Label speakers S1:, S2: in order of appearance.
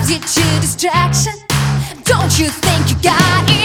S1: drives you to distraction. Don't you think you got it?